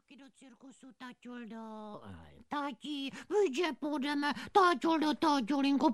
taky do cirkusu, taťuldo. Tati, víš, že půjdeme, taťuldo, taťulinko,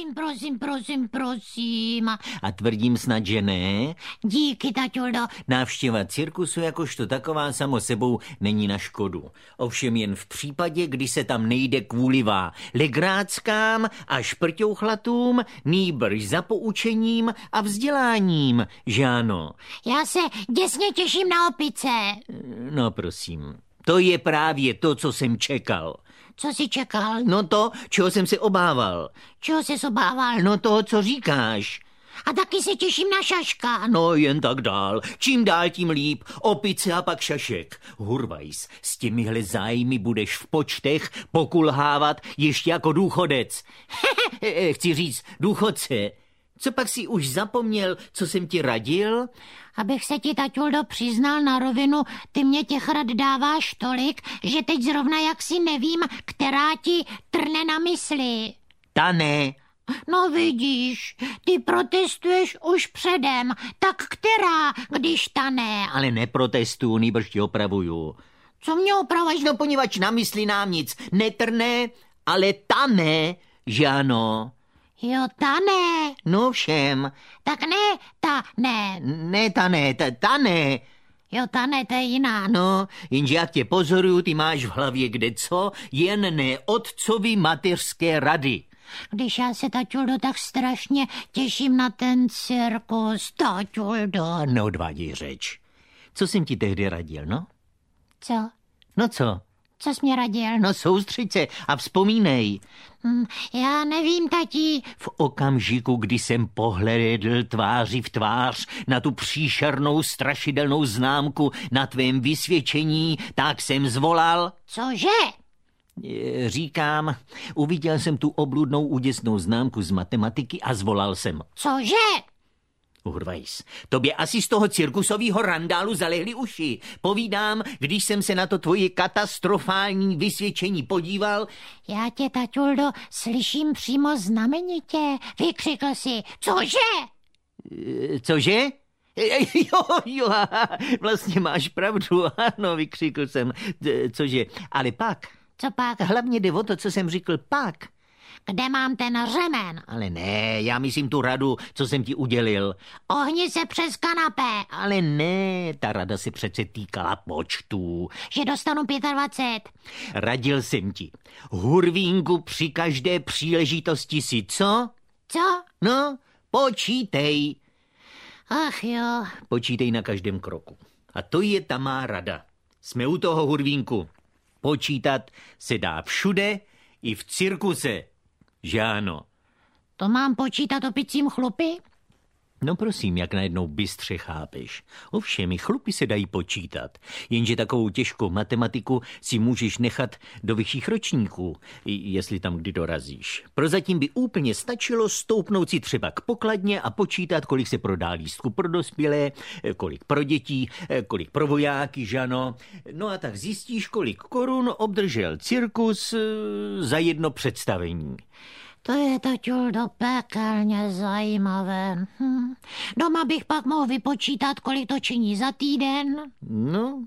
prosím. A tvrdím snad, že ne? Díky, taťuldo. Návštěva cirkusu jakožto taková samo sebou není na škodu. Ovšem jen v případě, kdy se tam nejde kvůli legráckám a šprťouchlatům, nýbrž za poučením a vzděláním, že ano? Já se děsně těším na opice. No prosím, to je právě to, co jsem čekal. Co jsi čekal? No to, čeho jsem se obával. Čeho jsi obával? No toho, co říkáš. A taky se těším na šaška. No jen tak dál. Čím dál, tím líp. Opice a pak šašek. Hurvajs, s těmihle zájmy budeš v počtech pokulhávat ještě jako důchodec. Chci říct důchodce. Co pak si už zapomněl, co jsem ti radil? Abych se ti, taťuldo, přiznal na rovinu, ty mě těch rad dáváš tolik, že teď zrovna jaksi nevím, která ti trne na mysli. Ta ne. No vidíš, ty protestuješ už předem, tak která, když ta ne? Ale neprotestuju, nýbrž ti opravuju. Co mě opravuješ? No poněvadž na mysli nám nic netrne, ale ta ne, že ano. Jo, ta ne. No všem. Tak ne, ta ne. Ne, ta ne, ta ne. Jo, ta ne, to je jiná. No, jenže jak tě pozoruju, ty máš v hlavě kdeco, jen ne otcovi mateřské rady. Když já se, taťuldo, tak strašně těším na ten cirkus, taťuldo. Neodváděj řeč. Co jsem ti tehdy radil, no? Co? No co? Co jsi mě radil? No soustřeď se a vzpomínej. Já nevím, tati. V okamžiku, kdy jsem pohlédl tváři v tvář na tu příšernou strašidelnou známku na tvém vysvědčení, tak jsem zvolal... Cože? Říkám, uviděl jsem tu obludnou úděsnou známku z matematiky a zvolal jsem. Cože? Hurvajs, tobě asi z toho cirkusového randálu zalehly uši. Povídám, když jsem se na to tvoje katastrofální vysvědčení podíval. Já tě, taťuldo, slyším přímo znamenitě. Vykřikl si, cože? Cože? Jo, vlastně máš pravdu, ano, vykřikl jsem, cože, ale pak. Co pak? Hlavně jde o to, co jsem řekl pak. Kde mám ten řemen? Ale ne, já myslím tu radu, co jsem ti udělil. Ohni se přes kanapé. Ale ne, ta rada se přece týkala počtů. Že dostanu 25. Radil jsem ti. Hurvínku, při každé příležitosti si co? Co? No, počítej. Ach jo. Počítej na každém kroku. A to je ta má rada. Jsme u toho, Hurvínku. Počítat se dá všude, i v cirkuse. Že ano. To mám počítat opicím chlupy? No prosím, jak najednou bystře chápeš. Ovšem, i chlupy se dají počítat, jenže takovou těžkou matematiku si můžeš nechat do vyšších ročníků, jestli tam kdy dorazíš. Prozatím by úplně stačilo stoupnout si třeba k pokladně a počítat, kolik se prodá lístku pro dospělé, kolik pro dětí, kolik pro vojáky, žano. No a tak zjistíš, kolik korun obdržel cirkus za jedno představení. To je, taťuldo, pekelně zajímavé. Doma bych pak mohl vypočítat, kolik to činí za týden. No,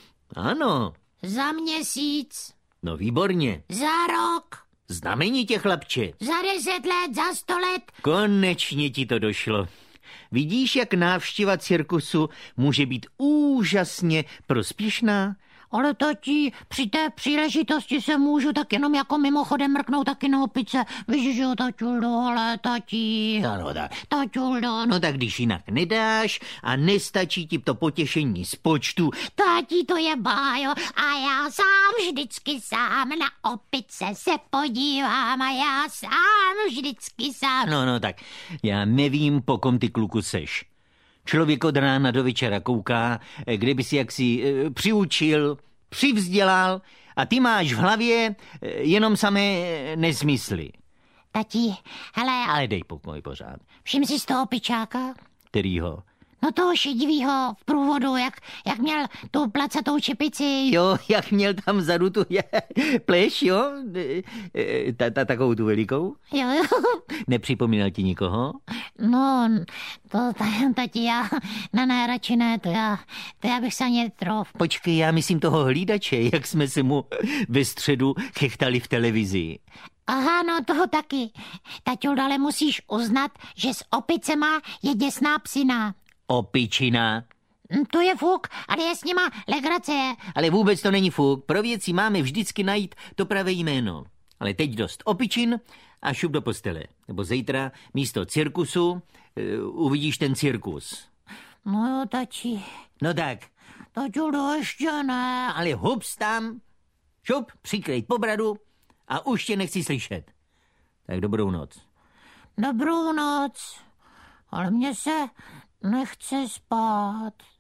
ano. Za měsíc. No výborně. Za rok. Znamenitě, chlapče. Za 10 let, za 100 let. Konečně ti to došlo. Vidíš, jak návštěva cirkusu může být úžasně prospěšná? Ale tati, při té příležitosti se můžu tak jenom jako mimochodem mrknout taky na opice. Víš, že jo, taťuldo, ale tati. Ano, tak. Taťuldo. No tak když jinak nedáš a nestačí ti to potěšení z počtu. Tati, to je bájo a já vždycky sám na opice se podívám a já vždycky sám. No, tak já nevím, po kom ty, kluku, seš. Člověk od rána do večera kouká, kde by si jaksi přiučil, přivzdělal a ty máš v hlavě jenom samé nesmysly. Tati, hele... Ale dej pokoj pořád. Všim si z toho pičáka? Kterýho? No toho šedivýho v průvodu, jak měl tu placatou čepici. Jo, jak měl tam vzadu tu pleš, jo? Takovou tu velikou? Jo. Nepřipomínal ti nikoho? No, to tati, já radši ne, to já bych se ani netrouf. Počkej, já myslím toho hlídače, jak jsme se mu ve středu chechtali v televizi. Aha, no toho taky. Taťo, ale musíš uznat, že s opicema je děsná psina. Opičina. To je fuk, ale je s nima legrace. Ale vůbec to není fuk. Pro věci máme vždycky najít to pravé jméno. Ale teď dost opičin a šup do postele. Nebo zítra místo cirkusu uvidíš ten cirkus. No jo, tači. No tak. Taťo, ještě ne. Ale hups tam, šup, přikrejt po bradu a už tě nechci slyšet. Tak dobrou noc. Dobrou noc. Ale mně se nechce spát.